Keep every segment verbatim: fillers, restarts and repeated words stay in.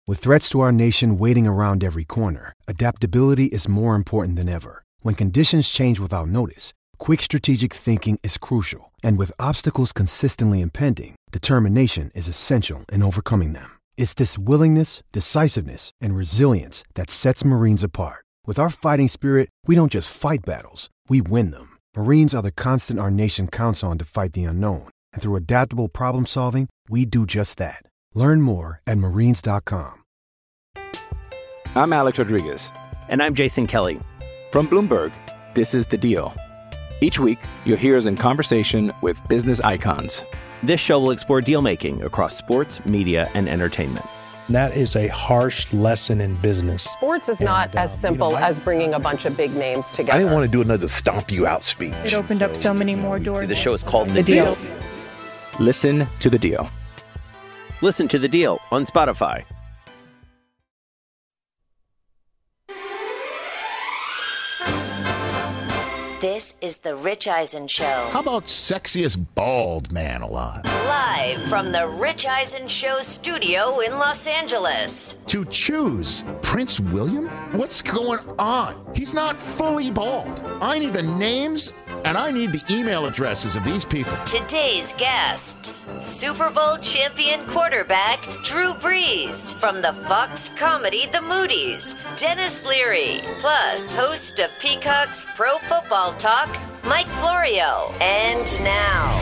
With threats to our nation waiting around every corner, adaptability is more important than ever. When conditions change without notice, quick strategic thinking is crucial. And with obstacles consistently impending, determination is essential in overcoming them. It's this willingness, decisiveness, and resilience that sets Marines apart. With our fighting spirit, we don't just fight battles, we win them. Marines are the constant our nation counts on to fight the unknown. And through adaptable problem solving, we do just that. Learn more at marines dot com. I'm Alex Rodriguez. And I'm Jason Kelly. From Bloomberg, this is The Deal. Each week, you'll hear us in conversation with business icons. This show will explore deal-making across sports, media, and entertainment. That is a harsh lesson in business. Sports is and, not as um, simple you know, I, as bringing a bunch of big names together. I didn't want to do another stomp you out speech. It opened so, up so many more doors. The show is called The, the deal. deal. Listen to The Deal. Listen to The Deal on Spotify. This is The Rich Eisen Show. How about sexiest bald man alive? Live from The Rich Eisen Show studio in Los Angeles. To choose Prince William? What's going on? He's not fully bald. I need the names and I need the email addresses of these people. Today's guests, Super Bowl champion quarterback Drew Brees, from the Fox comedy The Moody's, Dennis Leary, plus host of Peacock's Pro Football Talk, Mike Florio. And now,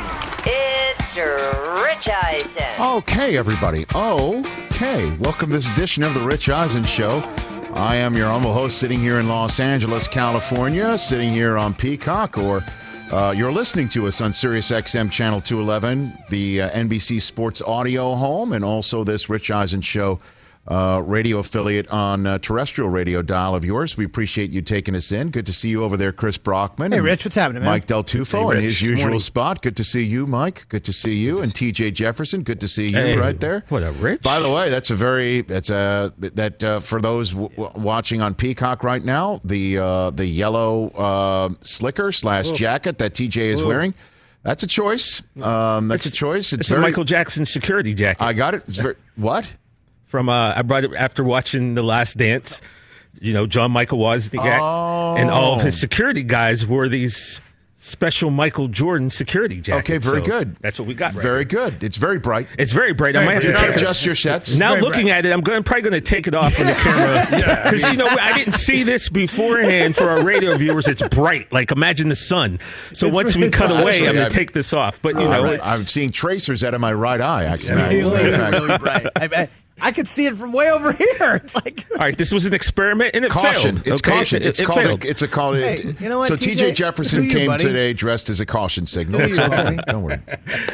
it's Rich Eisen. Okay, everybody. Okay. Welcome to this edition of The Rich Eisen Show. I am your humble host sitting here in Los Angeles, California, sitting here on Peacock, or uh, you're listening to us on Sirius X M Channel two eleven, the uh, N B C Sports audio home, and also this Rich Eisen Show uh, radio affiliate on uh, terrestrial radio dial of yours. We appreciate you taking us in. Good to see you over there, Chris Brockman. Hey, Rich, what's happening, man? Mike Del Tufo hey, in his usual morning. spot. Good to see you, Mike. Good to see you. And T J Jefferson, good to see you hey, right there. What a Rich. By the way, that's a very, that's a, that uh, for those w- w- watching on Peacock right now, the uh, the yellow uh, slicker slash Oof. jacket that T J is Oof. wearing, that's a choice. Um, that's it's, a choice. It's, it's very, a Michael Jackson security jacket. I got it. It's very, what? From uh, I brought it after watching The Last Dance. You know, John Michael was the guy, oh. and all of his security guys wore these special Michael Jordan security jackets. Okay, very so good. That's what we got. Right very there. good. It's very bright. It's very bright. Very I might have bright. to take adjust your sets. Now very looking bright. at it, I'm going. I'm probably going to take it off on the camera because yeah, you know I didn't see this beforehand. For our radio viewers, it's bright. Like imagine the sun. So it's once really we cut bright. away, Actually, I'm going I've, to take this off. But you uh, know, I'm, it's, I'm seeing tracers out of my right eye. Actually, it's really, really bright. I, I, I could see it from way over here. It's like all right. This was an experiment, and it caution. failed. It's okay? caution. It, it's it called. failed. A, it's a call. Hey, you know what, so T J? T J Jefferson you, came buddy? today dressed as a caution signal. You, So, don't worry.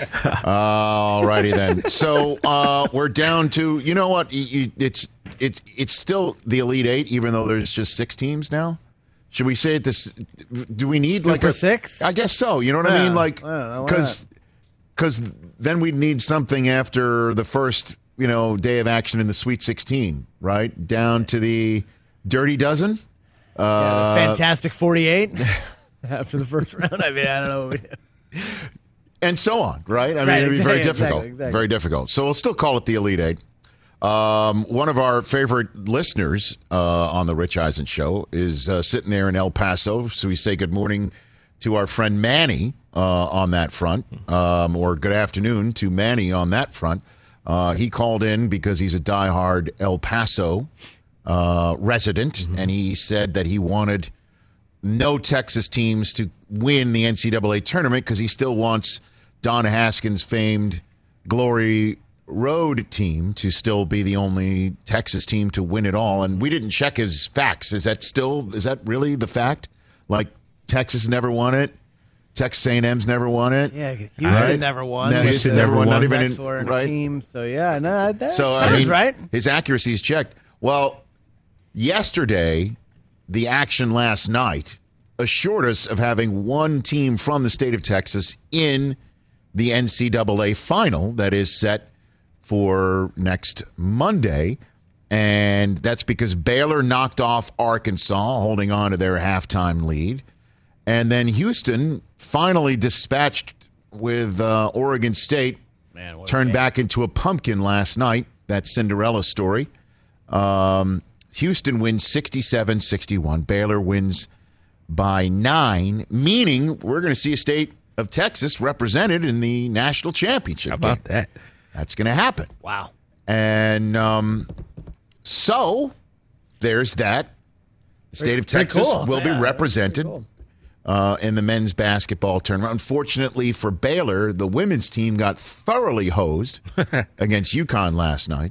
All righty then. So uh, we're down to. You know what? You, it's it's it's still the Elite Eight, even though there's just six teams now. Should we say it this? Do we need Super like a six? I guess so. You know what yeah. I mean? Like because because because then we'd need something after the first. You know, day of action in the Sweet sixteen, right? Down to the Dirty Dozen. Uh, yeah, the Fantastic forty-eight after the first round. I mean, I don't know what we do. And so on, right? I mean, right, it'd be exactly, very difficult. Exactly, exactly. Very difficult. So we'll still call it the Elite Eight. Um, one of our favorite listeners uh, on the Rich Eisen Show is uh, sitting there in El Paso. So we say good morning to our friend Manny uh, on that front, um, or good afternoon to Manny on that front. Uh, he called in because he's a diehard El Paso uh, resident, mm-hmm. and he said that he wanted no Texas teams to win the N C double A tournament because he still wants Don Haskins' famed Glory Road team to still be the only Texas team to win it all. And we didn't check his facts. Is that still, is that really the fact? Like Texas never won it? Texas A and M's never won it. Yeah, Houston right? never won. No, Houston, Houston never won. Not even in, in right? a team. So yeah, no, that so, sounds I mean, right. His accuracy is checked. Well, yesterday, the action last night assured us of having one team from the state of Texas in the N C double A final that is set for next Monday. And that's because Baylor knocked off Arkansas, holding on to their halftime lead. And then Houston finally dispatched with uh, Oregon State, Man, turned back into a pumpkin last night, that Cinderella story. Um, Houston wins sixty-seven sixty-one. Baylor wins by nine, meaning we're going to see a state of Texas represented in the national championship. How about game. that? That's going to happen. Wow. And um, so there's that. The state Pretty- of pretty Texas cool. will Yeah, be represented pretty uh, in the men's basketball tournament. Unfortunately for Baylor, the women's team got thoroughly hosed against UConn last night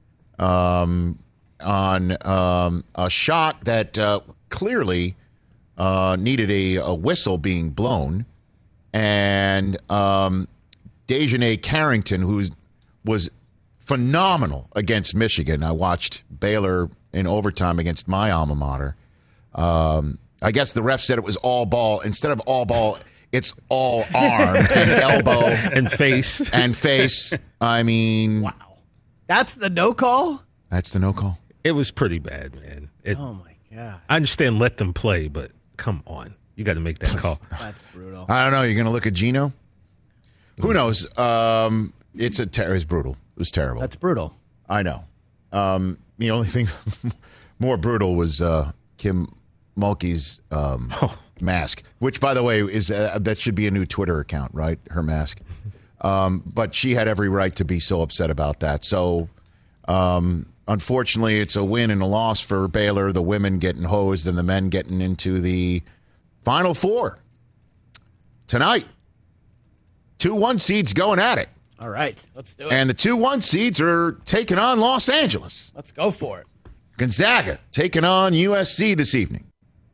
um, on um, a shot that uh, clearly uh, needed a, a whistle being blown. And um, Dejanay Carrington, who was phenomenal against Michigan. I watched Baylor in overtime against my alma mater. Um, I guess the ref said it was all ball. Instead of all ball, it's all arm and elbow. And face. And face. I mean. Wow. That's the no call? That's the no call. It was pretty bad, man. It, Oh, my God. I understand let them play, but come on. You got to make that call. That's brutal. I don't know. You're going to look at Gino? Who knows? Um, it's a ter- it's brutal. It was terrible. That's brutal. I know. Um, the only thing more brutal was uh, Kim Mulkey's um, mask, which, by the way, is uh, that should be a new Twitter account, right? Her mask. Um, but she had every right to be so upset about that. So, um, unfortunately, it's a win and a loss for Baylor. The women getting hosed and the men getting into the Final Four tonight. Two one seeds going at it. All right. Let's do it. And the two one seeds are taking on Los Angeles. Let's go for it. Gonzaga taking on U S C this evening.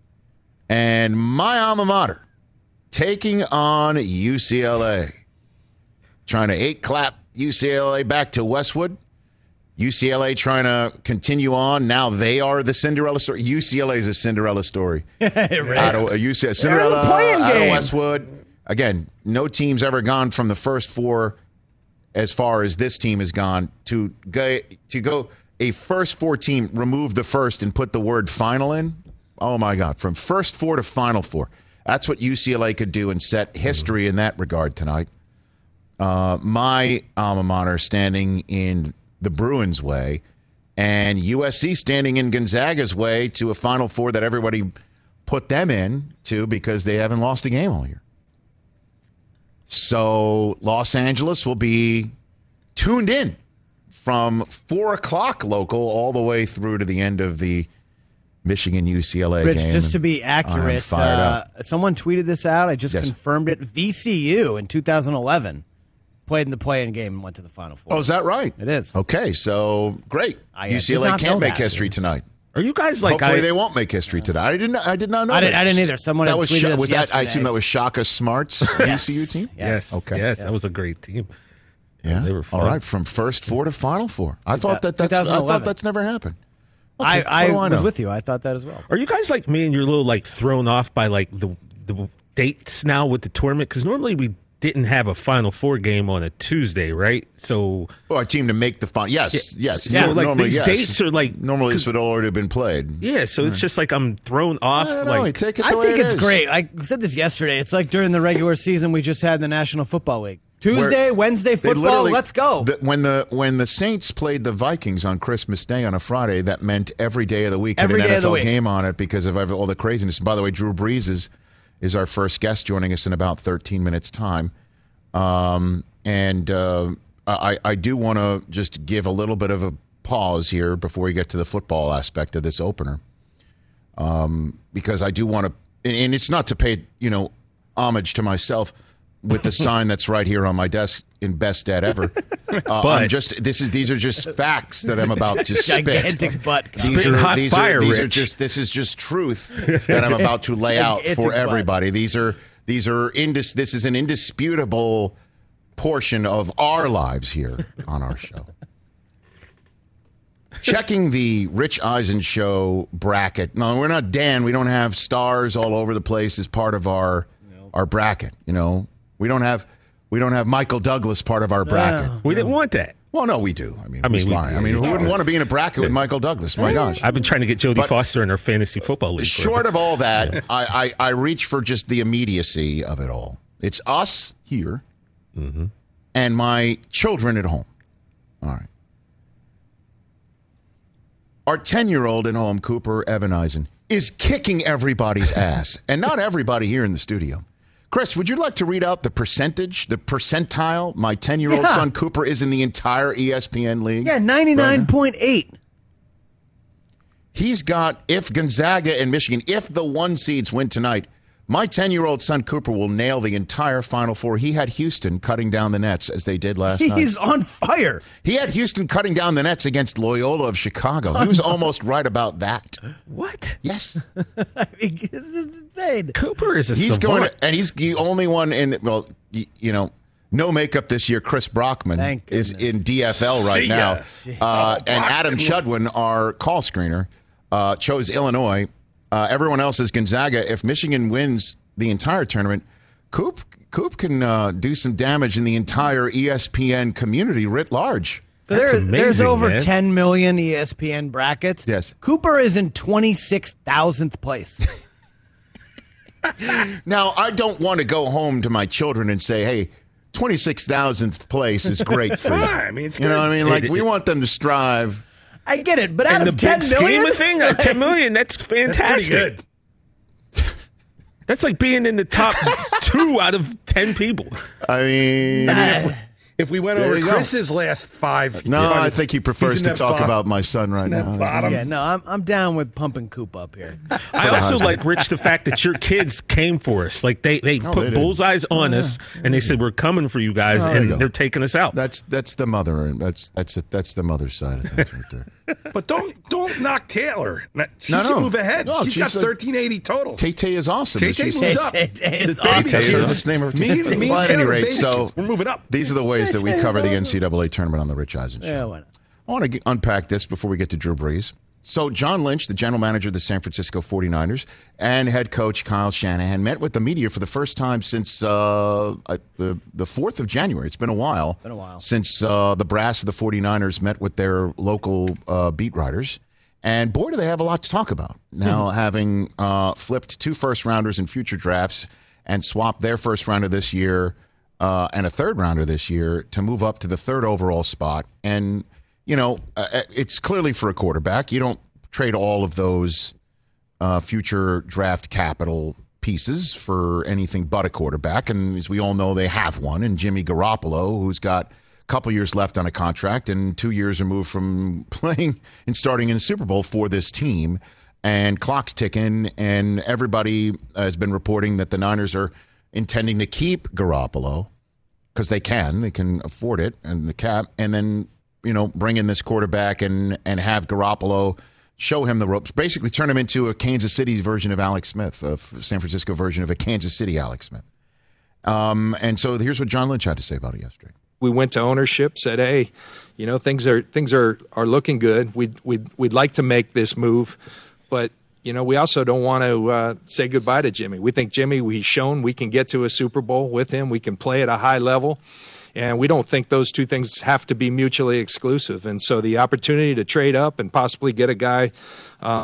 And my alma mater taking on U C L A. Trying to eight-clap U C L A back to Westwood. U C L A trying to continue on. Now they are the Cinderella story. U C L A is a Cinderella story. Right. Out of, uh, U C L A, Cinderella playing out of game. Westwood. Again, no team's ever gone from the first four as far as this team has gone to go, to go a first four team, remove the first and put the word final in. Oh, my God. From first four to final four. That's what U C L A could do and set history in that regard tonight. Uh, my alma mater standing in the Bruins' way, and U S C standing in Gonzaga's way to a Final Four that everybody put them in to because they haven't lost a game all year. So Los Angeles will be tuned in from four o'clock local all the way through to the end of the Michigan U C L A Rich, game. just to be I'm accurate, fired uh, up. someone tweeted this out. I just Yes. confirmed it. V C U in two thousand eleven played in the play-in game and went to the Final Four. Oh, is that right? It is. Okay, so great. I, uh, U C L A did not can't know make that. history tonight. Are you guys like Hopefully I, they won't make history today. I didn't. I did not know. I didn't- that. I didn't either. Someone that had was, tweeted Sha- us was that. I yesterday. assume that was Shaka Smart's Yes. V C U team. Yes. Okay. Yes, Yes. that was a great team. Yeah. They were fun. All right. From first four to final four. I thought that that's. I twenty eleven. thought that's never happened. Okay, I, what I do was know? with you. I thought that as well. Are you guys like me and you're a little like thrown off by like the the dates now with the tournament? Because normally we didn't have a Final Four game on a Tuesday, right? So Well, our team to make the final. Yes. Yes. So, No- like, normally, these yes. dates are, like- normally this would already have been played. yeah, so it's just like I'm thrown off. I don't know. Like Take it I the way think it it's is. great. I said this yesterday. It's like during the regular season we just had the National Football League. Tuesday, Wednesday They football. literally- Let's go. the- when the when the Saints played the Vikings on Christmas Day on a Friday, that meant every day of the week Every had day an of the N F L week. game on it because of all the craziness. And by the way, Drew Brees is is our first guest, joining us in about thirteen minutes time. Um, and uh, I I do want to just give a little bit of a pause here before we get to the football aspect of this opener, um, because I do want to, and, and it's not to pay you know homage to myself with the sign that's right here on my desk in Best Dad Ever. Uh, But- I'm just this is these are just facts that I'm about to spit. Gigantic butt. These Spitting are hot these fire, are these are Rich. just this is just truth that I'm about to lay out Gigantic for butt. everybody. These are these are indis, this is an indisputable portion of our lives here on our show. Checking the Rich Eisen Show bracket. No, we're not Dan. We don't have stars all over the place as part of our our bracket. You know, we don't have we don't have Michael Douglas part of our bracket. we didn't want that. Well, no, we do. I mean, I mean, who's we lying? do. I mean, who Yeah. wouldn't want to be in a bracket with Michael Douglas? My gosh. I've been trying to get Jodie But- Foster in our fantasy football league. Short of all that, I, I, I reach for just the immediacy of it all. It's us here Mm-hmm. and my children at home. All right. Our ten-year-old in home, Cooper Evan Eisen, is kicking everybody's ass, and not everybody here in the studio. Chris, would you like to read out the percentage, the percentile my ten-year-old Yeah. son Cooper is in the entire E S P N league? Yeah, ninety-nine point eight. He's got, if Gonzaga and Michigan, if the one seeds win tonight, my ten-year-old son Cooper will nail the entire Final Four. He had Houston cutting down the nets as they did last night. He's on fire. He had Houston cutting down the nets against Loyola of Chicago. He was almost right about that. What? Yes. I mean, this is insane. Cooper is a He's savant. going to, and he's the only one in, well, you, you know, no makeup this year. Chris Brockman Thank is goodness. in D F L right See now. ya. Uh, and Adam Chudwin, our call screener, uh, chose Illinois. Uh, everyone else is Gonzaga. If Michigan wins the entire tournament, Coop Coop can uh, do some damage in the entire E S P N community writ large. So That's there, there's amazing, over man. ten million E S P N brackets. Yes. Cooper is in twenty-six thousandth place. Now, I don't want to go home to my children and say, hey, twenty-six thousandth place is great for you. I mean, it's You know what I mean? Like, It- we it- want them to strive. I get it, but out In the of ten big million, scheme of thing, uh, ten million, that's That's pretty fantastic. good. That's like being in the top two out of ten people. I mean, If we went There over you go. Chris's last five, no, you know, I think he prefers he's in to that talk bottom- about my son right that now. bottom. Yeah, no, I'm I'm down with pumping Coop up here. I also like, Rich, the fact that your kids came for us. Like they, they Oh, put they did. bullseyes on us, and they said we're coming for you guys, Oh, there you and go. they're taking us out. That's that's the mother, and that's that's that's the mother's side of things right there. But don't don't knock Taylor. She No, should no. move ahead. No, she's she's got a- thirteen eighty total. Tay Tay is awesome. Tay as Tay she moves said. up. Tay-Tay is The baby awesome. Tay-Tay, kids. that's the name of her Me, team. me Well, and at any Taylor, rate, baby so kids. We're moving up. These are the ways that we cover the N C double A tournament on the Rich Eisen Show. Yeah, why not? I want to get, unpack this before we get to Drew Brees. So John Lynch, the general manager of the San Francisco forty-niners, and head coach Kyle Shanahan met with the media for the first time since uh, uh, the, the fourth of January. It's been a while. Been a while. Since uh, the brass of the forty-niners met with their local uh, beat writers. And boy, do they have a lot to talk about. Now, having uh, flipped two first-rounders in future drafts and swapped their first rounder this year uh, and a third rounder this year to move up to the third overall spot. And, you know, uh, it's clearly for a quarterback. You don't trade all of those uh, future draft capital pieces for anything but a quarterback. And as we all know, they have one in Jimmy Garoppolo, who's got couple years left on a contract and two years removed from playing and starting in the Super Bowl for this team. And clock's ticking, and everybody has been reporting that the Niners are intending to keep Garoppolo because they can. They can afford it and the cap, and then, you know, bring in this quarterback and, and have Garoppolo show him the ropes, basically turn him into a Kansas City version of Alex Smith, a San Francisco version of a Kansas City Alex Smith. Um, and so here's what John Lynch had to say about it yesterday. We went to ownership, said, "Hey, you know, things are things are, are looking good. We'd we'd we'd like to make this move, but you know, we also don't want to uh, say goodbye to Jimmy. We think Jimmy, he's shown we can get to a Super Bowl with him. We can play at a high level, and we don't think those two things have to be mutually exclusive. And so, the opportunity to trade up and possibly get a guy." Uh,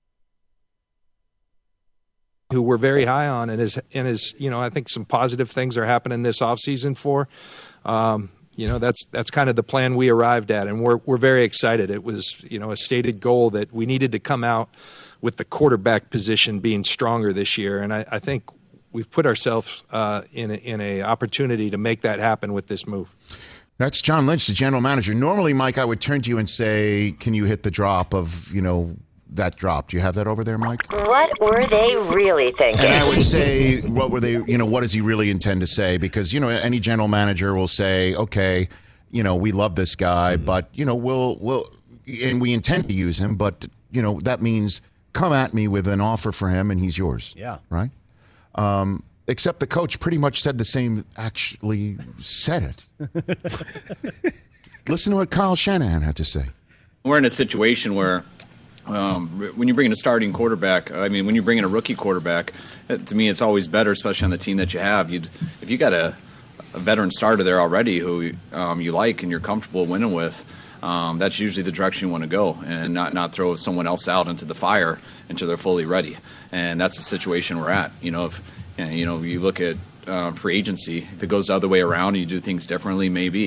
who we're very high on and is, and is, you know, I think some positive things are happening this offseason for. Um, you know, that's that's kind of the plan we arrived at, and we're we're very excited. It was, you know, a stated goal that we needed to come out with the quarterback position being stronger this year, and I, I think we've put ourselves uh, in a, in a opportunity to make that happen with this move. That's John Lynch, the general manager. Normally, Mike, I would turn to you and say, "Can you hit the drop of, you know, that drop?" Do you have that over there, Mike? What were they really thinking? And I would say, what were they, you know, what does he really intend to say? Because, you know, any general manager will say, okay, you know, we love this guy, mm-hmm. but, you know, we'll, we'll, and we intend to use him, but, you know, that means come at me with an offer for him and he's yours. Yeah. Right? Um, except the coach pretty much said the same, actually said it. Listen to what Kyle Shanahan had to say. We're in a situation where Um, when you bring in a starting quarterback, I mean, when you bring in a rookie quarterback, to me, it's always better, especially on the team that you have. You'd, if you got a, a veteran starter there already who um, you like and you're comfortable winning with, um, that's usually the direction you want to go, and not not throw someone else out into the fire until they're fully ready. And that's the situation we're at. You know, if you know you look at uh, free agency, if it goes the other way around, and you do things differently, maybe.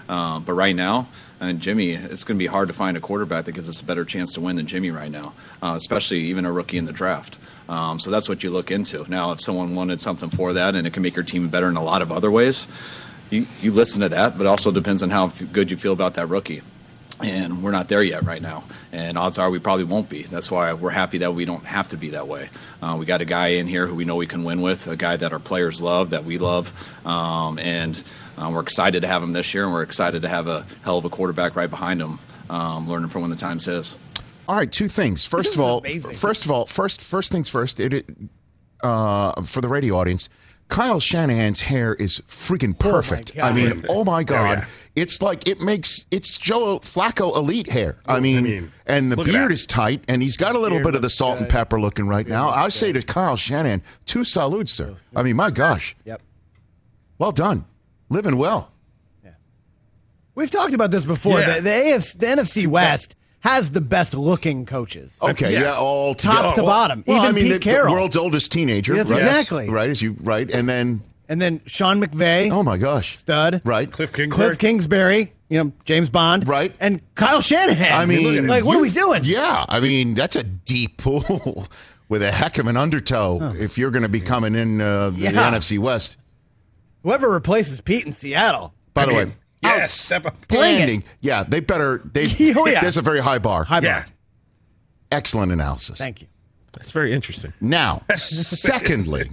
Um, but right now, and Jimmy, it's going to be hard to find a quarterback that gives us a better chance to win than Jimmy right now, uh, especially even a rookie in the draft. Um, so that's what you look into. Now, if someone wanted something for that and it can make your team better in a lot of other ways, you, you listen to that, but it also depends on how good you feel about that rookie. And we're not there yet right now. And odds are we probably won't be. That's why we're happy that we don't have to be that way. Uh, we got a guy in here who we know we can win with, a guy that our players love, that we love. Um, and uh, we're excited to have him this year, and we're excited to have a hell of a quarterback right behind him, um, learning from when the time's his. All right, two things. First of all, amazing. first of all, first first things first, it, it, uh, for the radio audience, Kyle Shanahan's hair is freaking perfect. Oh I mean, oh my God. Oh, yeah. It's like it makes it's Joe Flacco elite hair. I mean, I mean and the beard is tight, and he's got a little bit of the salt good. and pepper looking right beard now. I say to Kyle Shanahan, two salutes, sir. I mean, my gosh. Yep. Well done. Living well. Yeah. We've talked about this before. Yeah. The, the, A F C, the N F C West has the best looking coaches. Okay, yeah, yeah all top together. to well, bottom. Well, Even I mean, Pete the, Carroll, the world's oldest teenager. That's right? exactly right. As you right, and then and then Sean McVay. Oh my gosh, stud. Right, Cliff Kingsbury. Cliff Kingsbury. You know, James Bond. Right, and Kyle Shanahan. I mean, like, what are we doing? Yeah, I mean, that's a deep pool with a heck of an undertow. Oh. If you're going to be coming in uh, the, yeah. the N F C West, whoever replaces Pete in Seattle. By I the mean, way. Yes, outstanding. Yeah, they better. They oh, yeah. There's a very high bar. High bar. Yeah. Excellent analysis. Thank you. That's very interesting. Now, secondly,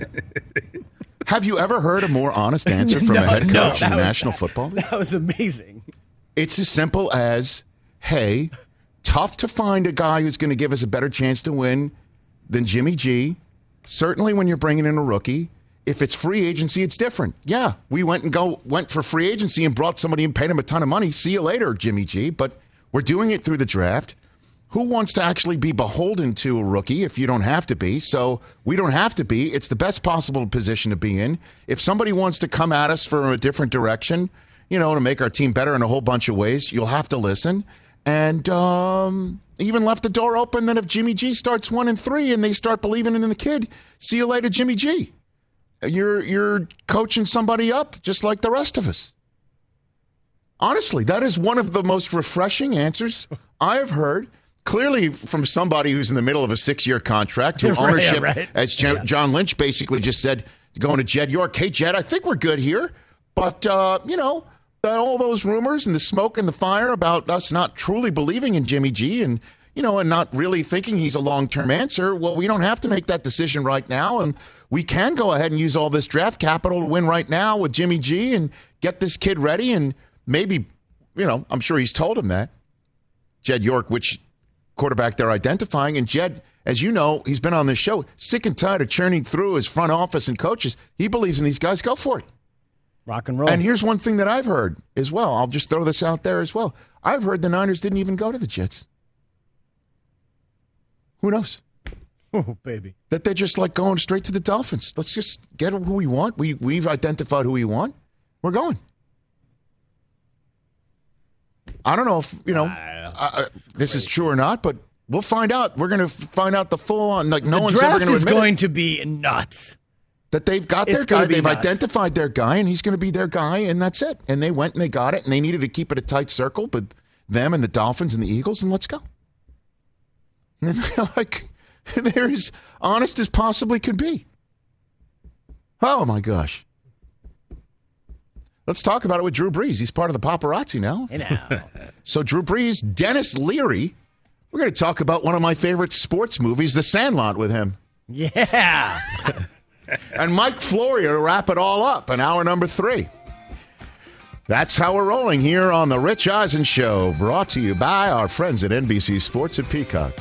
have you ever heard a more honest answer from no, a head no, coach in the was, National Football League? That was amazing. It's as simple as, hey, tough to find a guy who's going to give us a better chance to win than Jimmy G. Certainly when you're bringing in a rookie. If it's free agency, it's different. Yeah, we went and go went for free agency and brought somebody and paid him a ton of money. See you later, Jimmy G. But we're doing it through the draft. Who wants to actually be beholden to a rookie if you don't have to be? So we don't have to be. It's the best possible position to be in. If somebody wants to come at us from a different direction, you know, to make our team better in a whole bunch of ways, you'll have to listen. And um, even left the door open that if Jimmy G starts one and three and they start believing in the kid, see you later, Jimmy G. You're you're coaching somebody up just like the rest of us. Honestly, that is one of the most refreshing answers I have heard. Clearly from somebody who's in the middle of a six-year contract, who right, ownership, right. as J- yeah. John Lynch basically just said, going to Jed York, hey, Jed, I think we're good here. But, uh, you know, all those rumors and the smoke and the fire about us not truly believing in Jimmy G and, you know, and not really thinking he's a long-term answer, well, we don't have to make that decision right now. And we can go ahead and use all this draft capital to win right now with Jimmy G and get this kid ready. And maybe, you know, I'm sure he's told him that. Jed York, which quarterback they're identifying. And Jed, as you know, he's been on this show, sick and tired of churning through his front office and coaches. He believes in these guys. Go for it. Rock and roll. And here's one thing that I've heard as well. I'll just throw this out there as well. I've heard the Niners didn't even go to the Jets. Who knows? Oh, baby. That they're just like going straight to the Dolphins. Let's just get who we want. We, we've identified who we want. We're going. I don't know if, you know, uh, this is true or not, but we'll find out. We're going to find out the full on. Like, no the one's draft ever going to is admit going it. to be nuts. That they've got their It's guy, gonna be they've nuts. identified their guy, and he's going to be their guy, and that's it. And they went and they got it, and they needed to keep it a tight circle, but them and the Dolphins and the Eagles, and let's go. And they're like, they're as honest as possibly could be. Oh, my gosh. Let's talk about it with Drew Brees. He's part of the paparazzi now. Hey now. So Drew Brees, Dennis Leary. We're going to talk about one of my favorite sports movies, The Sandlot, with him. Yeah. And Mike Florio to wrap it all up in hour number three. That's how we're rolling here on The Rich Eisen Show, brought to you by our friends at N B C Sports at Peacock.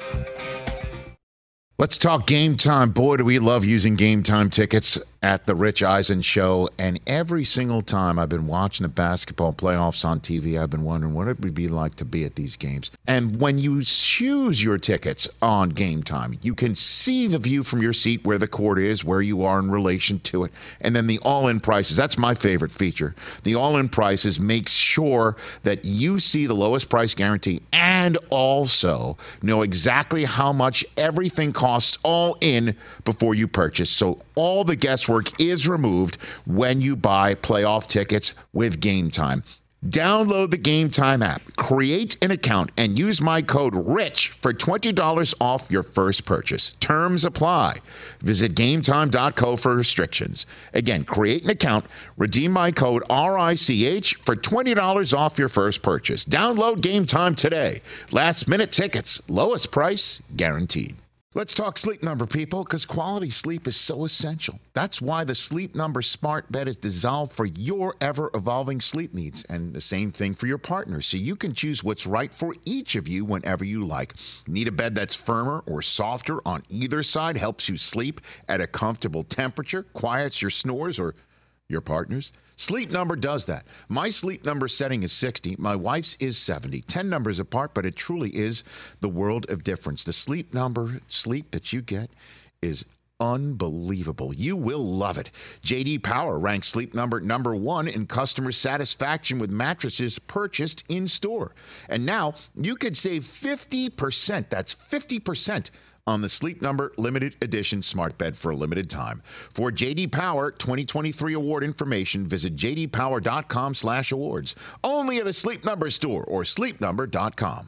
Let's talk Game Time. Boy, do we love using Game Time tickets at The Rich Eisen Show. And every single time I've been watching the basketball playoffs on T V, I've been wondering what it would be like to be at these games. And when you choose your tickets on Game Time, you can see the view from your seat where the court is, where you are in relation to it. And then the all-in prices. That's my favorite feature. The all-in prices makes sure that you see the lowest price guarantee and also know exactly how much everything costs all in before you purchase. So all the guesswork is removed when you buy playoff tickets with Game Time. Download the Game Time app, create an account, and use my code RICH for twenty dollars off your first purchase. Terms apply. Visit game time dot co for restrictions. Again, create an account, redeem my code R I C H for twenty dollars off your first purchase. Download Game Time today. Last minute tickets, lowest price guaranteed. Let's talk Sleep Number, people, because quality sleep is so essential. That's why the Sleep Number smart bed is designed for your ever-evolving sleep needs, and the same thing for your partner, so you can choose what's right for each of you whenever you like. Need a bed that's firmer or softer on either side, helps you sleep at a comfortable temperature, quiets your snores or your partner's? Sleep Number does that. My Sleep Number setting is sixty. My wife's is seventy. ten numbers apart, but it truly is the world of difference. The Sleep Number sleep that you get is unbelievable. You will love it. J D Power ranks Sleep Number number one in customer satisfaction with mattresses purchased in store. And now you could save fifty percent. That's fifty percent on the Sleep Number limited edition smart bed for a limited time. For J D Power twenty twenty-three award information, visit j d power dot com slash awards. Only at a Sleep Number store or sleep number dot com.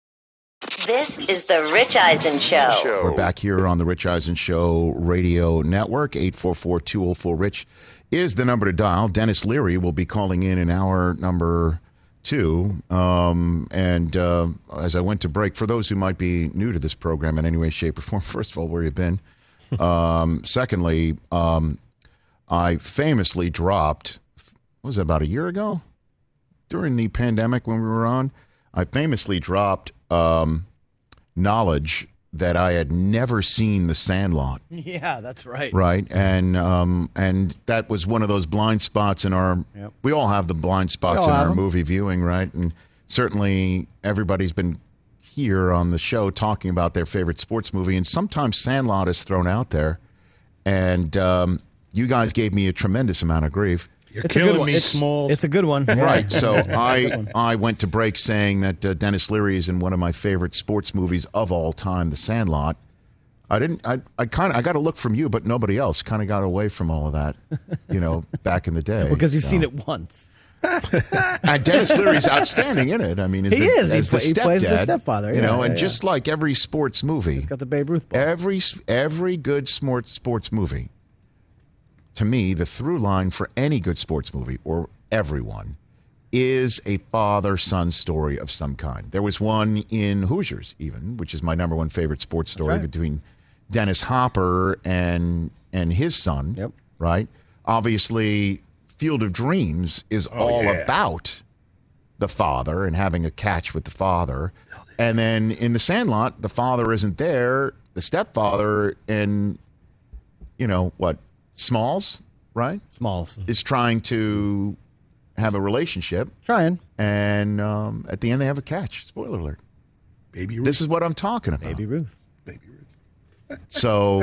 This is the Rich Eisen Show. We're back here on the Rich Eisen Show radio network. eight four four, two oh four, RICH is the number to dial. Dennis Leary will be calling in in hour number two. Um, and uh, as I went to break, for those who might be new to this program in any way, shape, or form, first of all, where you been? Um, secondly, um, I famously dropped, what was it, about a year ago? During the pandemic when we were on, I famously dropped um, knowledge that I had never seen The Sandlot. Yeah, that's right. Right, and um, and that was one of those blind spots in our. Yep. We all have the blind spots in our them. movie viewing, right? And certainly everybody's been here on the show talking about their favorite sports movie, and sometimes Sandlot is thrown out there, and um, you guys gave me a tremendous amount of grief. You're it's killing a good one. me, it's, Smalls. It's a good one. Right. So I I went to break saying that uh, Dennis Leary is in one of my favorite sports movies of all time, The Sandlot. I didn't. I I kind of. I got a look from you, but nobody else kind of got away from all of that. You know, back in the day. Because you've so. seen it once. And Dennis Leary's outstanding in it. I mean, as he the, is. As he, the play, he plays the stepdad, stepfather. You yeah, know, yeah, and yeah. just like every sports movie, he's got the Babe Ruth ball. Every every good sports sports movie. To me, the through line for any good sports movie, or everyone, is a father-son story of some kind. There was one in Hoosiers, even, which is my number one favorite sports story, right, between Dennis Hopper and and his son. Yep. Right? Obviously, Field of Dreams is Oh, all yeah. about the father and having a catch with the father. And then in The Sandlot, the father isn't there. The stepfather and, you know, what, Smalls, right? Smalls. Is trying to have a relationship. Trying. And um, at the end, they have a catch. Spoiler alert. Baby Ruth. This is what I'm talking about. Baby Ruth. Baby Ruth. So,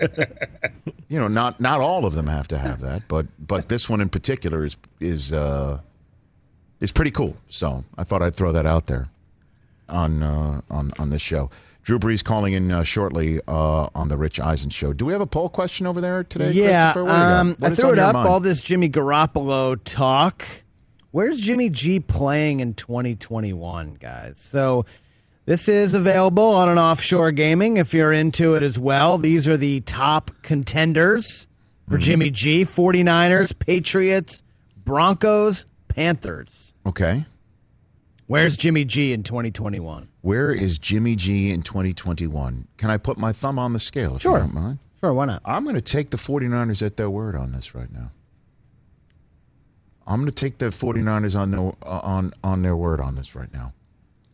you know, not not all of them have to have that, but but this one in particular is is uh, is pretty cool. So I thought I'd throw that out there on uh, on on this show. Drew Brees calling in uh, shortly uh, on the Rich Eisen Show. Do we have a poll question over there today? Yeah, Christopher? What do you got? um, What I is threw on it your up. mind? All this Jimmy Garoppolo talk. Where's Jimmy G playing in twenty twenty-one, guys? So this is available on an offshore gaming if you're into it as well. These are the top contenders for Mm-hmm. Jimmy G: forty-niners, Patriots, Broncos, Panthers. Okay. Where's Jimmy G in twenty twenty-one? Where is Jimmy G in twenty twenty-one? Can I put my thumb on the scale if Sure. you don't mind? Sure, why not? I'm going to take the forty-niners at their word on this right now. I'm going to take the forty-niners on their, on, on their word on this right now.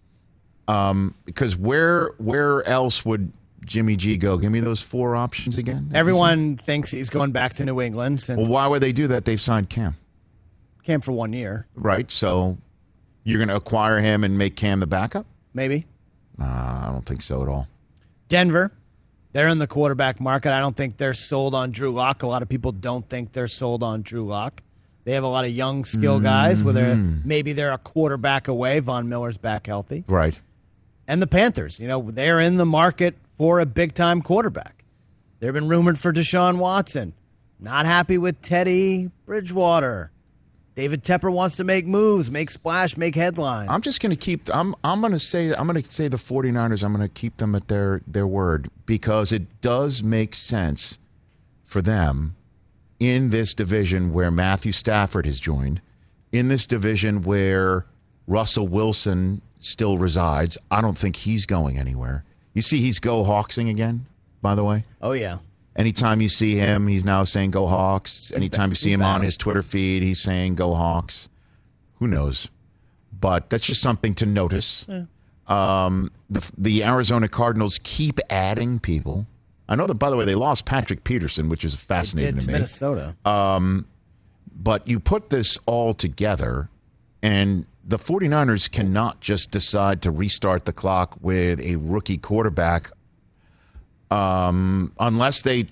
Um, because where where else would Jimmy G go? Give me those four options again. Everyone thinks he's going back to New England since Well, why would they do that? They've signed Cam. Cam for one year, Right, so you're going to acquire him and make Cam the backup? maybe. Uh, I don't think so at all. Denver, they're in the quarterback market. I don't think they're sold on Drew Lock. A lot of people don't think they're sold on Drew Lock. They have a lot of young skill guys, where they're, maybe they're a quarterback away. Von Miller's back healthy. Right. And the Panthers, you know, they're in the market for a big-time quarterback. They've been rumored for Deshaun Watson. Not happy with Teddy Bridgewater. David Tepper wants to make moves, make splash, make headlines. I'm just going to keep I'm I'm going to say I'm going to say the 49ers, I'm going to keep them at their their word because it does make sense for them in this division where Matthew Stafford has joined, in this division where Russell Wilson still resides. I don't think he's going anywhere. You see he's go Hawksing again, by the way. Oh yeah. Anytime you see him, he's now saying "Go Hawks." Anytime you see him on his Twitter feed, he's saying "Go Hawks." Who knows? But that's just something to notice. Yeah. Um, the, the Arizona Cardinals keep adding people. I know that, by the way, they lost Patrick Peterson, which is fascinating they did to to me. Minnesota. Um, but you put this all together, and the 49ers cannot just decide to restart the clock with a rookie quarterback Um, unless they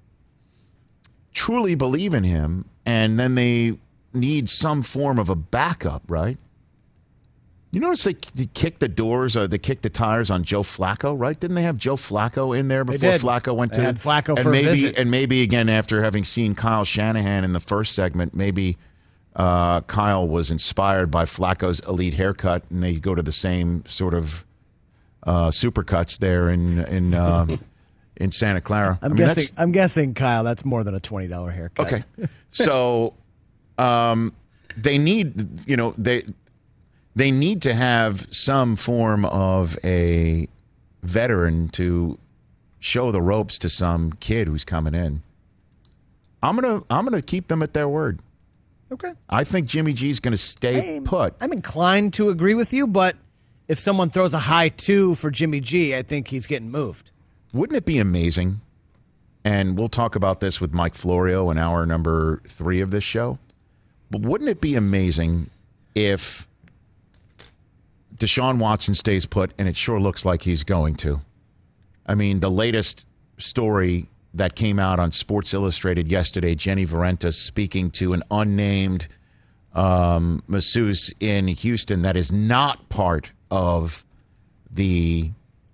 truly believe in him, and then they need some form of a backup, right? You notice they, they kicked the doors, or they kicked the tires on Joe Flacco, right? Didn't they have Joe Flacco in there before Flacco went they to had Flacco and for maybe a visit. and maybe again after having seen Kyle Shanahan in the first segment, maybe uh, Kyle was inspired by Flacco's elite haircut, and they go to the same sort of uh, supercuts there in in. Um, In Santa Clara. I'm I mean, guessing. that's, I'm guessing, Kyle. That's more than a twenty dollar haircut. Okay, so um, they need, you know, they they need to have some form of a veteran to show the ropes to some kid who's coming in. I'm gonna I'm gonna keep them at their word. Okay. I think Jimmy G's gonna stay I'm, put. I'm inclined to agree with you, but if someone throws a high two for Jimmy G, I think he's getting moved. Wouldn't it be amazing? And we'll talk about this with Mike Florio in hour number three of this show. But wouldn't it be amazing if Deshaun Watson stays put, and it sure looks like he's going to? I mean, the latest story that came out on Sports Illustrated yesterday, Jenny Varentas speaking to an unnamed um, masseuse in Houston that is not part of the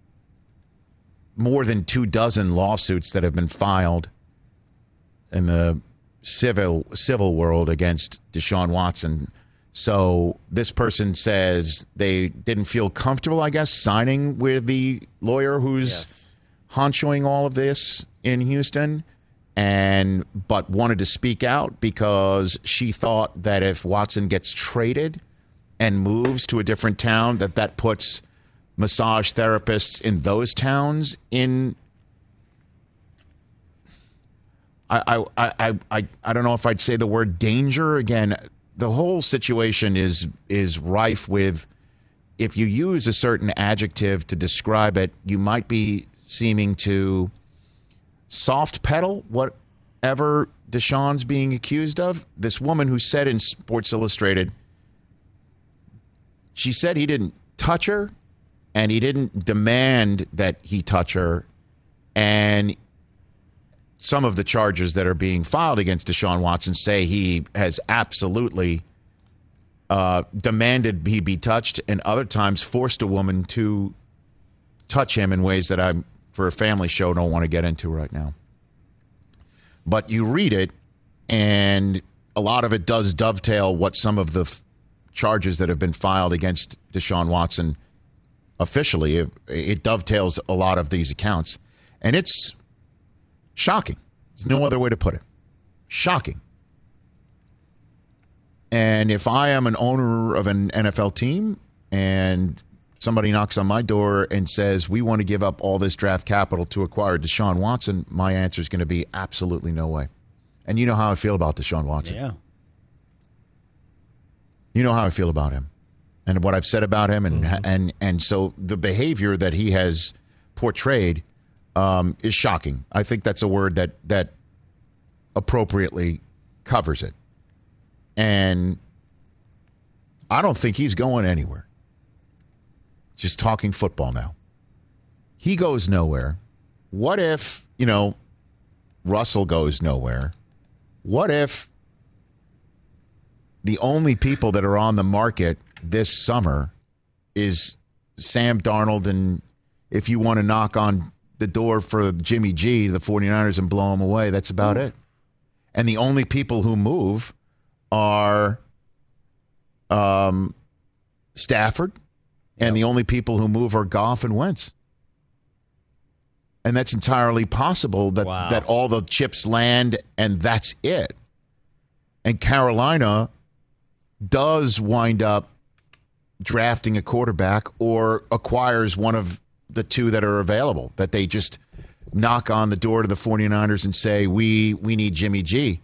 more than two dozen lawsuits that have been filed in the civil civil world against Deshaun Watson. So this person says they didn't feel comfortable, I guess, signing with the lawyer who's yes. honchoing all of this in Houston, and but wanted to speak out because she thought that if Watson gets traded and moves to a different town, that that puts massage therapists in those towns in I, I, I, I, I don't know if I'd say the word danger. Again, the whole situation is is rife with, if you use a certain adjective to describe it, you might be seeming to soft pedal whatever Deshaun's being accused of. This woman who said in Sports Illustrated, she said he didn't touch her, and he didn't demand that he touch her. And some of the charges that are being filed against Deshaun Watson say he has absolutely uh, demanded he be touched, and other times forced a woman to touch him in ways that I, for a family show, don't want to get into right now. But you read it, and a lot of it does dovetail what some of the f- charges that have been filed against Deshaun Watson officially, it, it dovetails a lot of these accounts. And it's shocking. There's no other way to put it. Shocking. And if I am an owner of an N F L team and somebody knocks on my door and says, we want to give up all this draft capital to acquire Deshaun Watson, my answer is going to be absolutely no way. And you know how I feel about Deshaun Watson. Yeah. You know how I feel about him and what I've said about him. And mm-hmm. and and so the behavior that he has portrayed um, is shocking. I think that's a word that that appropriately covers it. And I don't think he's going anywhere. Just talking football now. He goes nowhere. What if, you know, Russell goes nowhere? What if the only people that are on the market this summer is Sam Darnold, and if you want to knock on the door for Jimmy G, the 49ers, and blow him away, that's about Ooh. it. And the only people who move are um, Stafford, yep. and the only people who move are Goff and Wentz. And that's entirely possible that, wow. that all the chips land and that's it. And Carolina does wind up drafting a quarterback or acquires one of the two that are available, that they just knock on the door to the 49ers and say, we we need Jimmy G.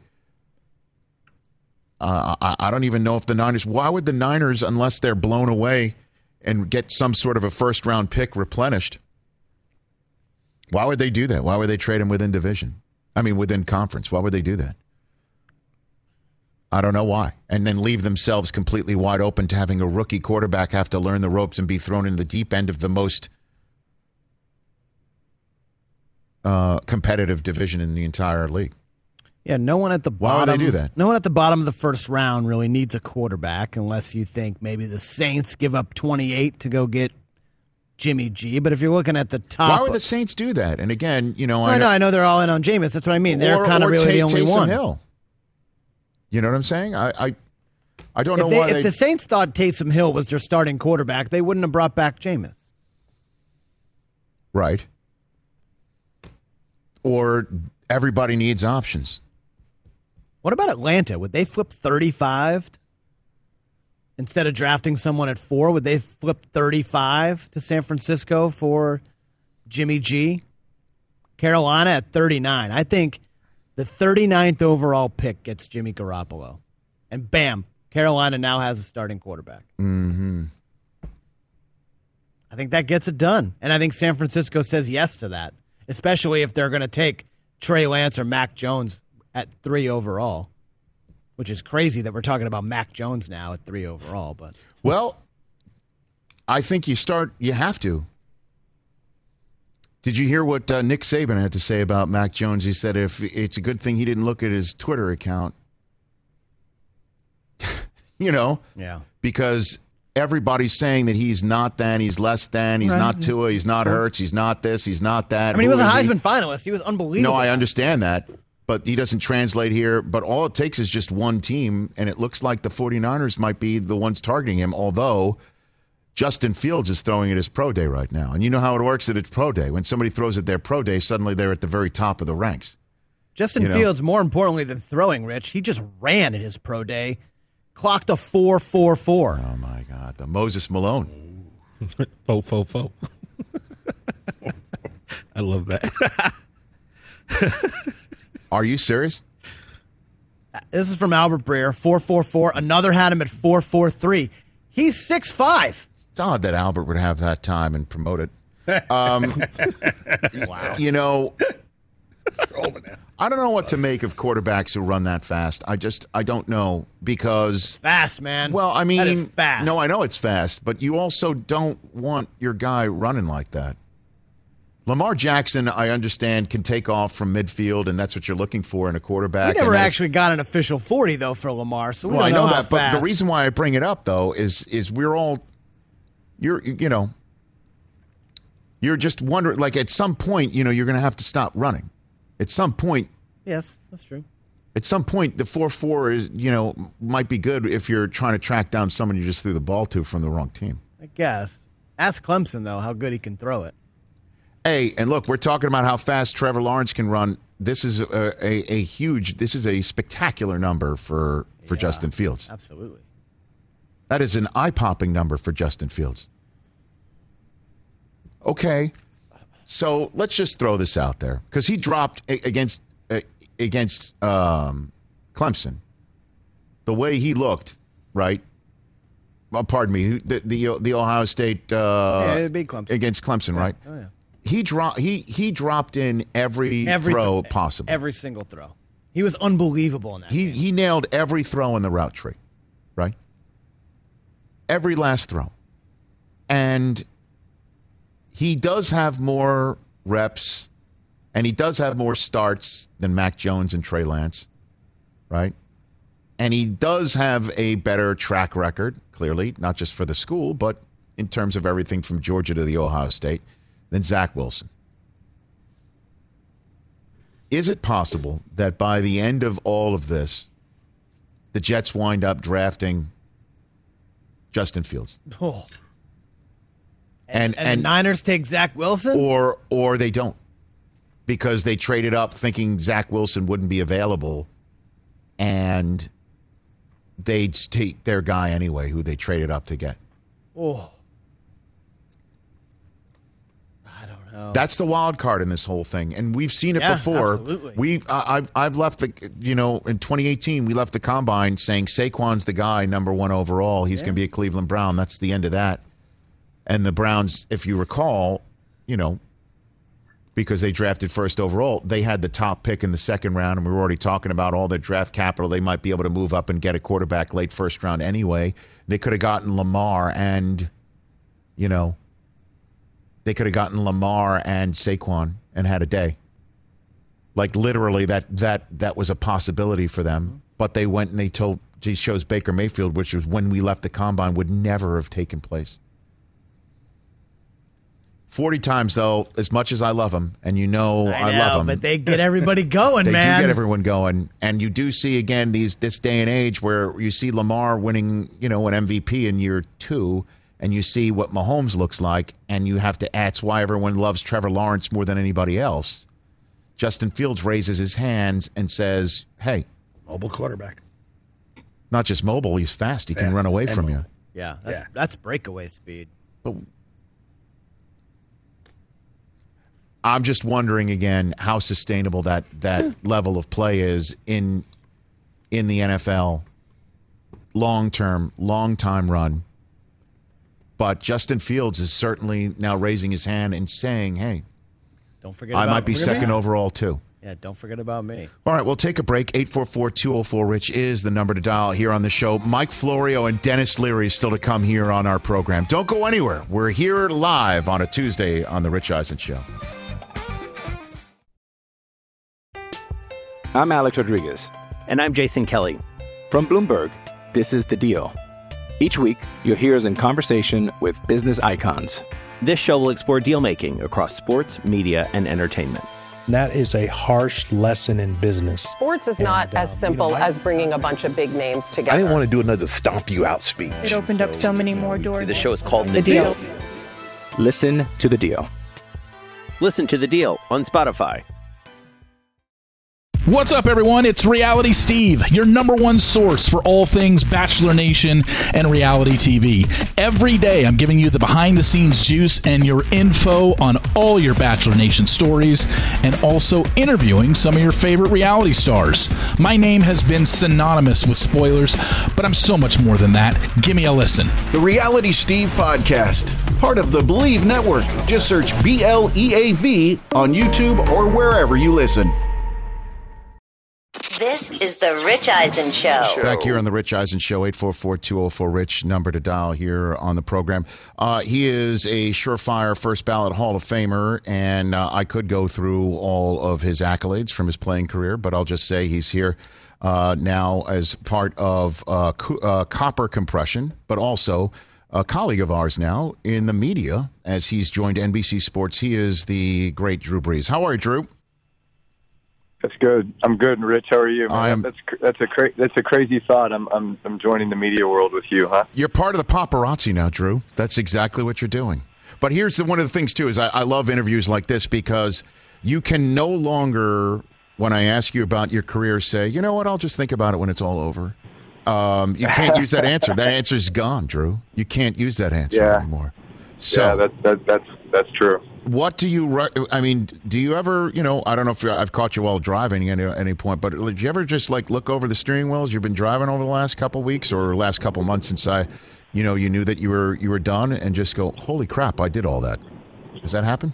Uh, I, I don't even know if the Niners, why would the Niners, unless they're blown away and get some sort of a first-round pick replenished, why would they do that? Why would they trade him within division? I mean, within conference. Why would they do that? I don't know why. And then leave themselves completely wide open to having a rookie quarterback have to learn the ropes and be thrown into the deep end of the most uh, competitive division in the entire league. Yeah, no one at the bottom. Why would they do that? No one at the bottom of the first round really needs a quarterback unless you think maybe the Saints give up twenty-eight to go get Jimmy G. But if you're looking at the top, why would the Saints do that? And again, you know, I I know, I know they're all in on Jameis. That's what I mean. They're or, kind of or really Tay, the only Taysom one. Hill. You know what I'm saying? I I, I don't if know they, why if they, the Saints thought Taysom Hill was their starting quarterback, they wouldn't have brought back Jameis. Right. Or everybody needs options. What about Atlanta? Would they flip thirty-five instead of drafting someone at four? Would they flip thirty-five to San Francisco for Jimmy G? Carolina at thirty-nine. I think the thirty-ninth overall pick gets Jimmy Garoppolo. And bam, Carolina now has a starting quarterback. Mm-hmm. I think that gets it done. And I think San Francisco says yes to that, especially if they're going to take Trey Lance or Mac Jones at three overall, which is crazy that we're talking about Mac Jones now at three overall. But well, I think you start, you have to. Did you hear what uh, Nick Saban had to say about Mac Jones? He said if it's a good thing he didn't look at his Twitter account. You know? Yeah. Because everybody's saying that he's not than, he's less than, he's right. not Tua, he's not Hurts, he's not this, he's not that. I mean, he Who was a is Heisman he? finalist. He was unbelievable. No, I understand that. But he doesn't translate here. But all it takes is just one team, and it looks like the 49ers might be the ones targeting him, although Justin Fields is throwing at his pro day right now. And you know how it works at its pro day. When somebody throws at their pro day, suddenly they're at the very top of the ranks. Justin you know? Fields, more importantly than throwing, Rich, he just ran at his pro day, clocked a four four four. Oh, my God. The Moses Malone. Fo, fo, fo. I love that. Are you serious? This is from Albert Breer, four four four. Another had him at four four three. He's six five. It's odd that Albert would have that time and promote it. Um, wow. You know, I don't know what to make of quarterbacks who run that fast. I just, I don't know because... Fast, man. Well, I mean... That is fast. No, I know it's fast, but you also don't want your guy running like that. Lamar Jackson, I understand, can take off from midfield, and that's what you're looking for in a quarterback. He never and actually got an official forty, though, for Lamar, so we well, don't I know, know that, how but fast. the reason why I bring it up, though, is is we're all... You're, you know... You're just wondering, like, at some point, you know, you're going to have to stop running. At some point... Yes, that's true. At some point, the four four is, you know, might be good if you're trying to track down someone you just threw the ball to from the wrong team. I guess. Ask Clemson, though, how good he can throw it. Hey, and look, we're talking about how fast Trevor Lawrence can run. This is a, a, a huge, this is a spectacular number for, for Yeah, Justin Fields. Absolutely. That is an eye-popping number for Justin Fields. Okay, so let's just throw this out there because he dropped a- against uh, against um, Clemson. The way he looked, right? Well, pardon me, the the, the Ohio State uh, Yeah, it'd be Clemson. against Clemson, Yeah. right? Oh, yeah. He dro- he he dropped in every, Every throw th- possible. Every single throw. He was unbelievable in that He game. he nailed every throw in the route tree, right? Every last throw. And he does have more reps and he does have more starts than Mac Jones and Trey Lance, right? And he does have a better track record, clearly, not just for the school, but in terms of everything from Georgia to the Ohio State, than Zach Wilson. Is it possible that by the end of all of this, the Jets wind up drafting Justin Fields. Oh. And, And, and the Niners take Zach Wilson? Or or they don't. Because they traded up thinking Zach Wilson wouldn't be available. And they'd take their guy anyway, who they traded up to get. Oh. I don't know. That's the wild card in this whole thing, and we've seen it Yeah, before. absolutely. We, uh, I've, I've left the, you know, in twenty eighteen, we left the combine saying Saquon's the guy, number one overall. He's Yeah. going to be a Cleveland Brown. That's the end of that. And the Browns, if you recall, you know, because they drafted first overall, they had the top pick in the second round, and we were already talking about all their draft capital. They might be able to move up and get a quarterback late first round anyway. They could have gotten Lamar and, you know, they could have gotten Lamar and Saquon and had a day. Like literally, that that that was a possibility for them. But they went and they told, he chose Baker Mayfield, which was when we left the combine, would never have taken place. forty times, though, as much as I love him, and you know I, I know, love him. but they get everybody going, they man. do get everyone going. And you do see, again, these this day and age where you see Lamar winning, you know, an M V P in year two, and you see what Mahomes looks like, and you have to ask why everyone loves Trevor Lawrence more than anybody else. Justin Fields raises his hands and says, hey. Mobile quarterback. Not just mobile, he's fast. He Fast can run away and from mobile. you. Yeah, that's, Yeah. that's breakaway speed. But I'm just wondering again how sustainable that, that level of play is in in the N F L. Long term, long time run. But Justin Fields is certainly now raising his hand and saying, hey, Don't forget I about might be me. second overall too. Yeah, don't forget about me. All right, we'll take a break. eight four four, two oh four, RICH is the number to dial here on the show. Mike Florio and Dennis Leary still to come here on our program. Don't go anywhere. We're here live on a Tuesday on The Rich Eisen Show. I'm Alex Rodriguez. And I'm Jason Kelly. From Bloomberg, this is The Deal. Each week, you'll hear us in conversation with business icons. This show will explore deal making across sports, media, and entertainment. That is a harsh lesson in business. Sports is not And, uh, as simple you know, I- as bringing a bunch of big names together. I didn't want to do another stomp you out speech. It opened up so many more doors. The show is called The, The deal. Deal. Listen to The Deal. Listen to The Deal on Spotify. What's up, everyone? It's Reality Steve, your number one source for all things Bachelor Nation and reality T V. Every day, I'm giving you the behind-the-scenes juice and your info on all your Bachelor Nation stories, and also interviewing some of your favorite reality stars. My name has been synonymous with spoilers, but I'm so much more than that. Give me a listen. The Reality Steve Podcast, part of the Believe Network. Just search B L E A V on YouTube or wherever you listen. This is the Rich Eisen Show. Back here on the Rich Eisen Show, eight four four, two oh four, RICH, number to dial here on the program. Uh, he is a surefire first ballot Hall of Famer, and uh, I could go through all of his accolades from his playing career, but I'll just say he's here uh, now as part of uh, co- uh, Copper Compression, but also a colleague of ours now in the media as he's joined N B C Sports. He is the great Drew Brees. How are you, Drew? That's good. I'm good, Rich. How are you? Man? I am- That's cr- that's a cra- that's a crazy thought. I'm I'm I'm joining the media world with you, huh? You're part of the paparazzi now, Drew. That's exactly what you're doing. But here's the, one of the things, too, is I, I love interviews like this because you can no longer, when I ask you about your career, say, you know what, I'll just think about it when it's all over. Um, you can't use that answer. That answer's gone, Drew. You can't use that answer Yeah. anymore. So, yeah, that, that that's that's true. What do you, re- I mean, do you ever, you know, I don't know if I've caught you while driving at any, any point, but did you ever just like look over the steering wheels you've been driving over the last couple weeks or last couple months since I, you know, you knew that you were you were done and just go, holy crap, I did all that. Does that happen?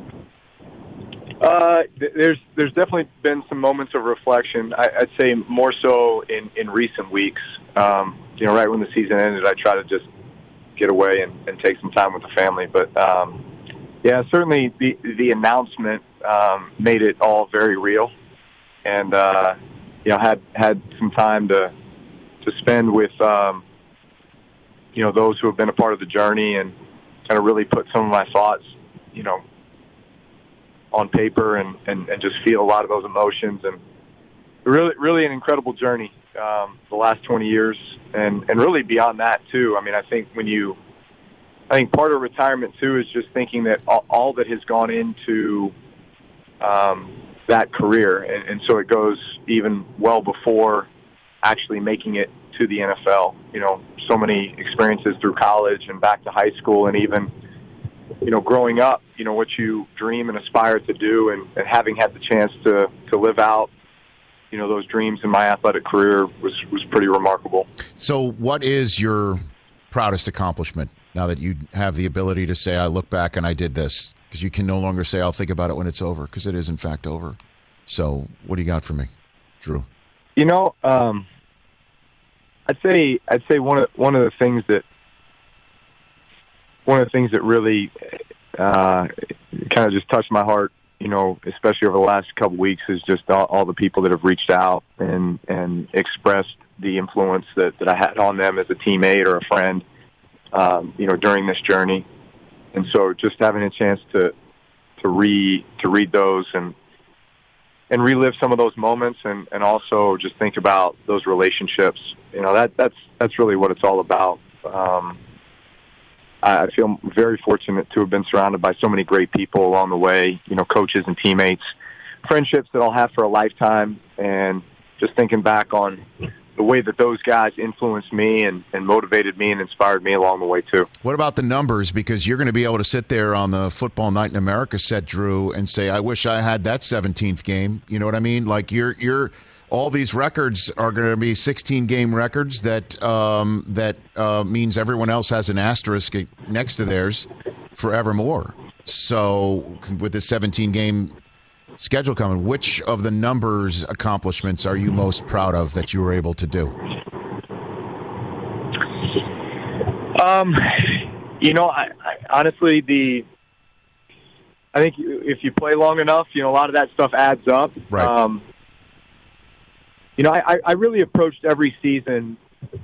Uh, th- there's there's definitely been some moments of reflection. I, I'd say more so in, in recent weeks. Um, you know, right when the season ended, I try to just get away and, and take some time with the family. But um, yeah, certainly the the announcement um, made it all very real, and uh, you know had had some time to to spend with um, you know those who have been a part of the journey and kind of really put some of my thoughts, you know, on paper and, and, and just feel a lot of those emotions, and really really an incredible journey. um, the last twenty years, and, and really beyond that too. I mean, I think when you, I think part of retirement too is just thinking that all, all that has gone into um, that career, and, and so it goes even well before actually making it to the N F L. You know, so many experiences through college and back to high school, and even, you know, growing up, you know, what you dream and aspire to do, and, and having had the chance to, to live out, you know, those dreams in my athletic career was, was pretty remarkable. So what is your proudest accomplishment now that you have the ability to say, I look back and I did this? Because you can no longer say, I'll think about it when it's over, because it is, in fact, over. So what do you got for me, Drew? You know, um, I'd say I'd say one of one of the things that one of the things that really uh, kind of just touched my heart, you know, especially over the last couple of weeks, is just all, all the people that have reached out and and expressed the influence that, that I had on them as a teammate or a friend, um, you know, during this journey. And so just having a chance to to read to read those and and relive some of those moments, and, and also just think about those relationships. You know, that that's that's really what it's all about. Um, I feel very fortunate to have been surrounded by so many great people along the way, you know, coaches and teammates, friendships that I'll have for a lifetime, and just thinking back on the way that those guys influenced me and, and motivated me and inspired me along the way, too. What about the numbers? Because you're going to be able to sit there on the Football Night in America set, Drew, and say, I wish I had that seventeenth game. You know what I mean? Like, you're you're all these records are going to be sixteen-game records that um, that uh, means everyone else has an asterisk next to theirs forevermore. So with this seventeen-game schedule coming, which of the numbers accomplishments are you most proud of that you were able to do? Um, you know, I, I honestly, the I think if you play long enough, you know, a lot of that stuff adds up. Right. Um, you know, I, I really approached every season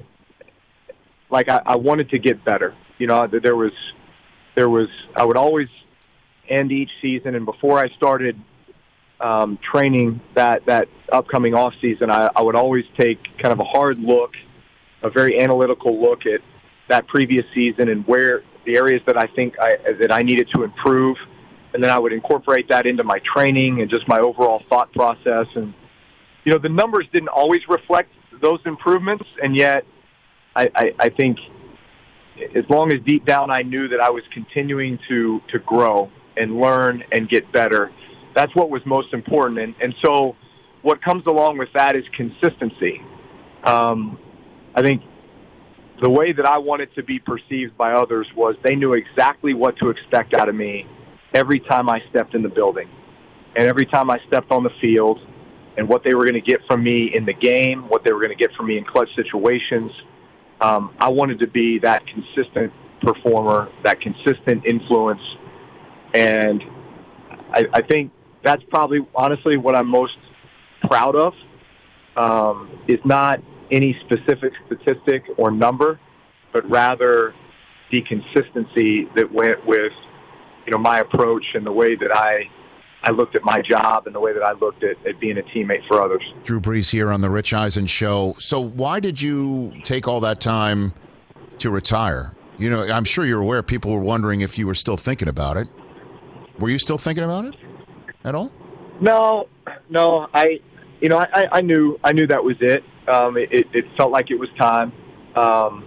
like I, I wanted to get better. You know, there was, there was, I would always end each season, and before I started Um, training that, that upcoming off season, I, I would always take kind of a hard look, a very analytical look at that previous season and where the areas that I think I, that I needed to improve, and then I would incorporate that into my training and just my overall thought process. And you know, the numbers didn't always reflect those improvements, and yet I, I, I think as long as deep down I knew that I was continuing to to grow and learn and get better, that's what was most important. And, and so what comes along with that is consistency. Um, I think the way that I wanted to be perceived by others was they knew exactly what to expect out of me every time I stepped in the building and every time I stepped on the field, and what they were going to get from me in the game, what they were going to get from me in clutch situations. Um, I wanted to be that consistent performer, that consistent influence. And I, I think that's probably, honestly, what I'm most proud of, um, is not any specific statistic or number, but rather the consistency that went with, you know, my approach and the way that I I looked at my job and the way that I looked at, at being a teammate for others. Drew Brees here on the Rich Eisen Show. So why did you take all that time to retire? You know, I'm sure you're aware people were wondering if you were still thinking about it. Were you still thinking about it at all? No, no. I, you know, I, I knew I knew that was it. Um, it, it felt like it was time. Um,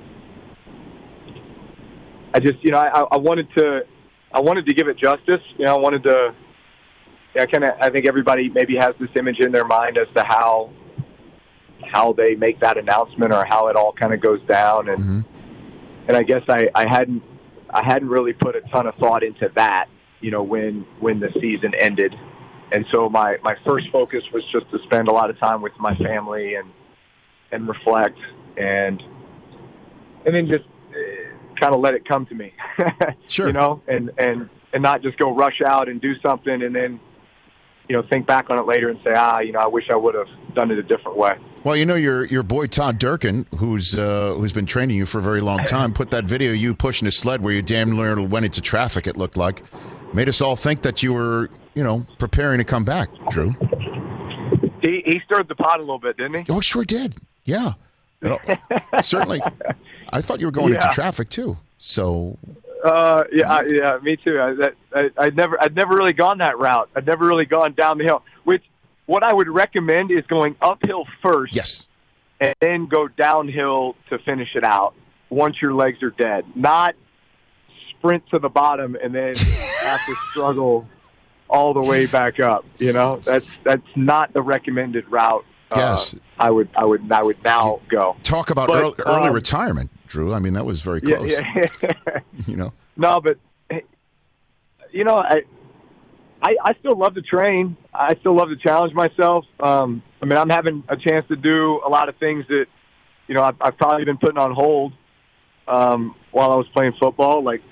I just, you know, I, I wanted to, I wanted to give it justice. You know, I wanted to. Yeah, kind of. I think everybody maybe has this image in their mind as to how how they make that announcement or how it all kind of goes down, and mm-hmm. and I guess I, I hadn't I hadn't really put a ton of thought into that, you know, when when the season ended, and so my, my first focus was just to spend a lot of time with my family and and reflect and and then just kind of let it come to me, sure, you know, and and and not just go rush out and do something and then, you know, think back on it later and say, ah, you know, I wish I would have done it a different way. Well, you know, your your boy Todd Durkin, who's uh, who's been training you for a very long time, put that video of you pushing a sled where you damn near went into traffic, it looked like. Made us all think that you were, you know, preparing to come back, Drew. He he stirred the pot a little bit, didn't he? Oh, sure did. Yeah. You know, certainly. I thought you were going Yeah. into traffic too. So. Uh, yeah, I, yeah, me too. I, that, I, I'd never, I'd never really gone that route. I'd never really gone down the hill. Which, what I would recommend is going uphill first. Yes. And then go downhill to finish it out once your legs are dead. Not sprint to the bottom and then have to struggle all the way back up. You know, that's that's not the recommended route. Yes. Uh, I would, I would, I would now go. Talk about But, early, early um, retirement, Drew. I mean, that was very Yeah, close. yeah. You know. No, but you know, I, I I still love to train. I still love to challenge myself. Um, I mean, I'm having a chance to do a lot of things that, you know, I've, I've probably been putting on hold um, while I was playing football. Like,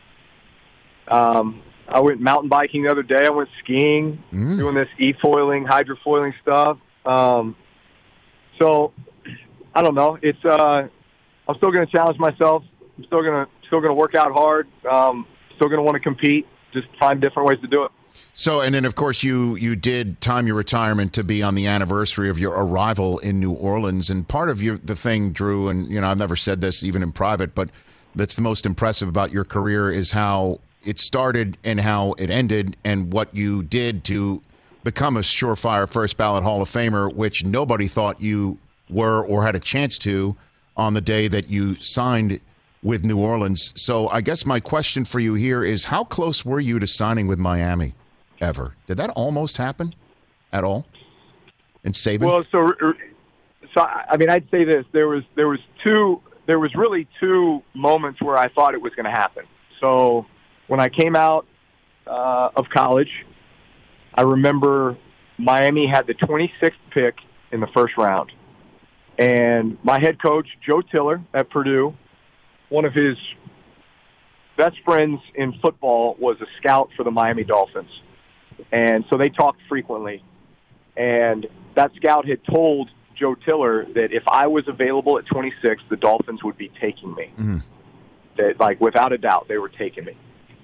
um, I went mountain biking the other day. I went skiing, Mm. doing this e-foiling, hydrofoiling stuff. Um, so, I don't know. It's uh, I'm still going to challenge myself. I'm still going to still going to work out hard. Um, still going to want to compete. Just find different ways to do it. So, and then of course you you did time your retirement to be on the anniversary of your arrival in New Orleans, and part of your the thing, Drew, and you know I've never said this even in private, but that's the most impressive about your career is how it started and how it ended, and what you did to become a surefire first ballot Hall of Famer, which nobody thought you were or had a chance to on the day that you signed with New Orleans. So I guess my question for you here is, how close were you to signing with Miami ever? Did that almost happen at all in Saban? Well, so so I mean, I'd say this: there was there was two there was really two moments where I thought it was going to happen. So when I came out uh, of college, I remember Miami had the twenty-sixth pick in the first round, and my head coach Joe Tiller at Purdue, one of his best friends in football, was a scout for the Miami Dolphins. And so they talked frequently. And that scout had told Joe Tiller that if I was available at twenty-six, the Dolphins would be taking me. Mm. That, like, without a doubt, they were taking me.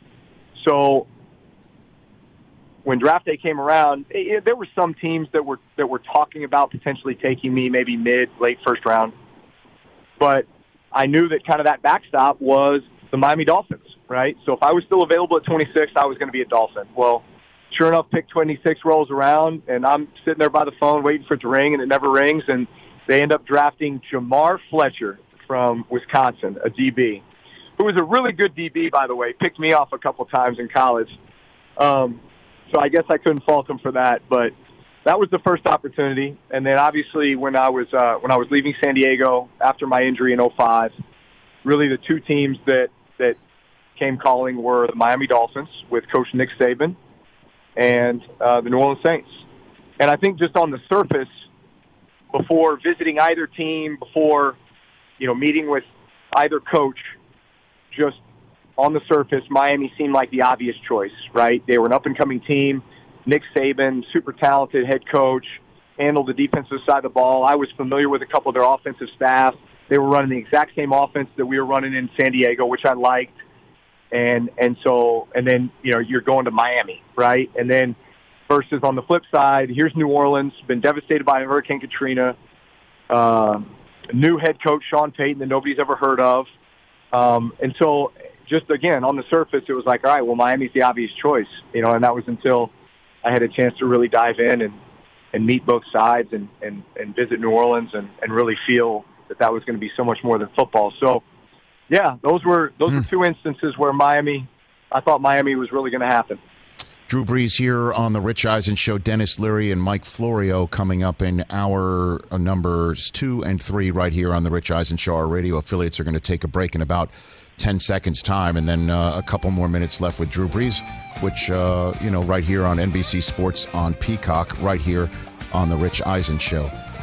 So when draft day came around, it, there were some teams that were that were talking about potentially taking me, maybe mid, late first round. But I knew that kind of that backstop was the Miami Dolphins, right? So if I was still available at twenty-six, I was going to be a Dolphin. Well, sure enough, pick twenty-six rolls around, and I'm sitting there by the phone waiting for it to ring, and it never rings, and they end up drafting Jamar Fletcher from Wisconsin, a D B, who was a really good D B, by the way, picked me off a couple times in college. Um, so I guess I couldn't fault him for that, but that was the first opportunity. And then obviously when I was uh, when I was leaving San Diego after my injury in oh five, really the two teams that, that came calling were the Miami Dolphins with Coach Nick Saban and uh, the New Orleans Saints. And I think just on the surface, before visiting either team, before you know meeting with either coach, just on the surface, Miami seemed like the obvious choice, right? They were an up-and-coming team. Nick Saban, super talented head coach, handled the defensive side of the ball. I was familiar with a couple of their offensive staff. They were running the exact same offense that we were running in San Diego, which I liked. And and so and then you know you're going to Miami, right? And then versus on the flip side, here's New Orleans, been devastated by Hurricane Katrina. Uh, new head coach Sean Payton that nobody's ever heard of. Um, and so just again on the surface, it was like, all right, well, Miami's the obvious choice, you know. And that was until I had a chance to really dive in and, and meet both sides and, and, and visit New Orleans and, and really feel that that was going to be so much more than football. So, yeah, those were those mm. were two instances where Miami, I thought Miami was really going to happen. Drew Brees here on the Rich Eisen Show. Dennis Leary and Mike Florio coming up in hour numbers two and three right here on the Rich Eisen Show. Our radio affiliates are going to take a break in about ten seconds time, and then uh, a couple more minutes left with Drew Brees, which, uh, you know, right here on N B C Sports on Peacock, right here on the Rich Eisen Show.